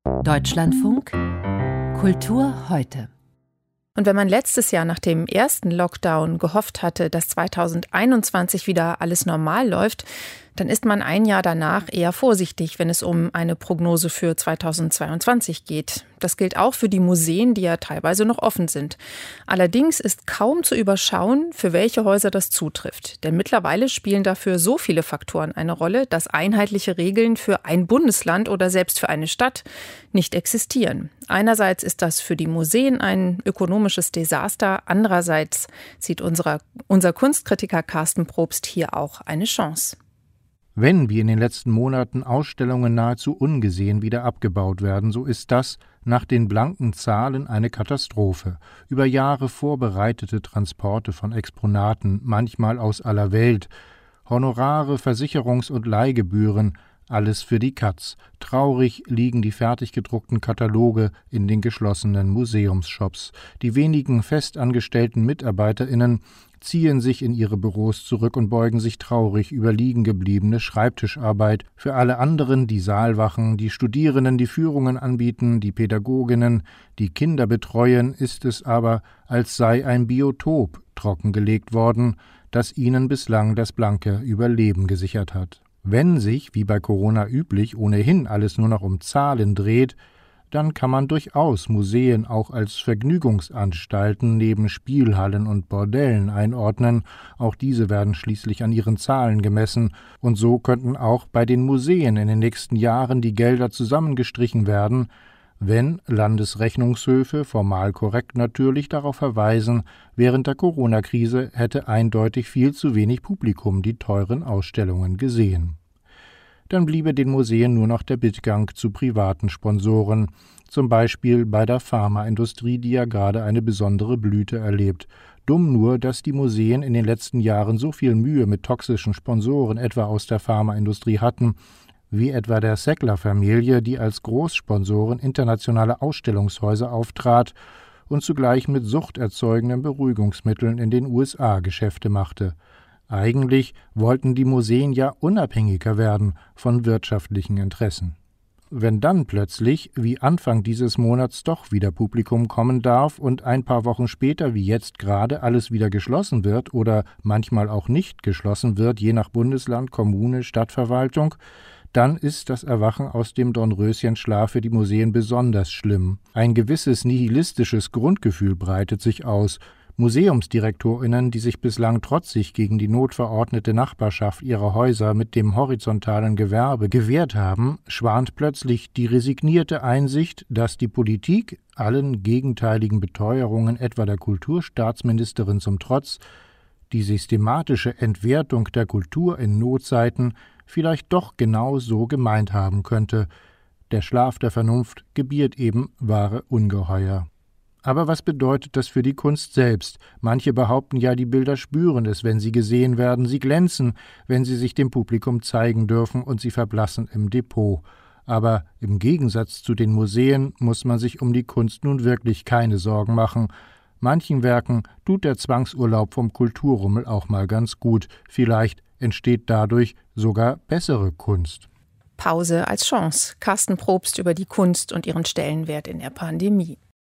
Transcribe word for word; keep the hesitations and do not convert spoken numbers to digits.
Deutschlandfunk Kultur heute. Und wenn man letztes Jahr nach dem ersten Lockdown gehofft hatte, dass zweitausendeinundzwanzig wieder alles normal läuft, dann ist man ein Jahr danach eher vorsichtig, wenn es um eine Prognose für zweitausendzweiundzwanzig geht. Das gilt auch für die Museen, die ja teilweise noch offen sind. Allerdings ist kaum zu überschauen, für welche Häuser das zutrifft. Denn mittlerweile spielen dafür so viele Faktoren eine Rolle, dass einheitliche Regeln für ein Bundesland oder selbst für eine Stadt nicht existieren. Einerseits ist das für die Museen ein ökonomisches Desaster, andererseits sieht unser, unser Kunstkritiker Carsten Probst hier auch eine Chance. Wenn wie in den letzten Monaten Ausstellungen nahezu ungesehen wieder abgebaut werden, so ist das nach den blanken Zahlen eine Katastrophe. Über Jahre vorbereitete Transporte von Exponaten, manchmal aus aller Welt, Honorare, Versicherungs- und Leihgebühren, alles für die Katz. Traurig liegen die fertig gedruckten Kataloge in den geschlossenen Museumsshops. Die wenigen festangestellten MitarbeiterInnen ziehen sich in ihre Büros zurück und beugen sich traurig über liegen gebliebene Schreibtischarbeit. Für alle anderen, die Saalwachen, die Studierenden, die Führungen anbieten, die Pädagoginnen, die Kinder betreuen, ist es aber, als sei ein Biotop trockengelegt worden, das ihnen bislang das blanke Überleben gesichert hat. Wenn sich, wie bei Corona üblich, ohnehin alles nur noch um Zahlen dreht, dann kann man durchaus Museen auch als Vergnügungsanstalten neben Spielhallen und Bordellen einordnen. Auch diese werden schließlich an ihren Zahlen gemessen. Und so könnten auch bei den Museen in den nächsten Jahren die Gelder zusammengestrichen werden, wenn Landesrechnungshöfe, formal korrekt natürlich, darauf verweisen, während der Corona-Krise hätte eindeutig viel zu wenig Publikum die teuren Ausstellungen gesehen. Dann bliebe den Museen nur noch der Bittgang zu privaten Sponsoren, zum Beispiel bei der Pharmaindustrie, die ja gerade eine besondere Blüte erlebt. Dumm nur, dass die Museen in den letzten Jahren so viel Mühe mit toxischen Sponsoren etwa aus der Pharmaindustrie hatten, wie etwa der Sackler-Familie, die als Großsponsoren internationale Ausstellungshäuser auftrat und zugleich mit suchterzeugenden Beruhigungsmitteln in den U S A Geschäfte machte. Eigentlich wollten die Museen ja unabhängiger werden von wirtschaftlichen Interessen. Wenn dann plötzlich, wie Anfang dieses Monats, doch wieder Publikum kommen darf und ein paar Wochen später, wie jetzt gerade, alles wieder geschlossen wird oder manchmal auch nicht geschlossen wird, je nach Bundesland, Kommune, Stadtverwaltung, dann ist das Erwachen aus dem Dornröschenschlaf für die Museen besonders schlimm. Ein gewisses nihilistisches Grundgefühl breitet sich aus. MuseumsdirektorInnen, die sich bislang trotzig gegen die notverordnete Nachbarschaft ihrer Häuser mit dem horizontalen Gewerbe gewehrt haben, schwant plötzlich die resignierte Einsicht, dass die Politik, allen gegenteiligen Beteuerungen etwa der Kulturstaatsministerin zum Trotz, die systematische Entwertung der Kultur in Notzeiten vielleicht doch genau so gemeint haben könnte. Der Schlaf der Vernunft gebiert eben wahre Ungeheuer. Aber was bedeutet das für die Kunst selbst? Manche behaupten ja, die Bilder spüren es, wenn sie gesehen werden, sie glänzen, wenn sie sich dem Publikum zeigen dürfen, und sie verblassen im Depot. Aber im Gegensatz zu den Museen muss man sich um die Kunst nun wirklich keine Sorgen machen. Manchen Werken tut der Zwangsurlaub vom Kulturrummel auch mal ganz gut. Vielleicht entsteht dadurch sogar bessere Kunst. Pause als Chance. Carsten Probst über die Kunst und ihren Stellenwert in der Pandemie.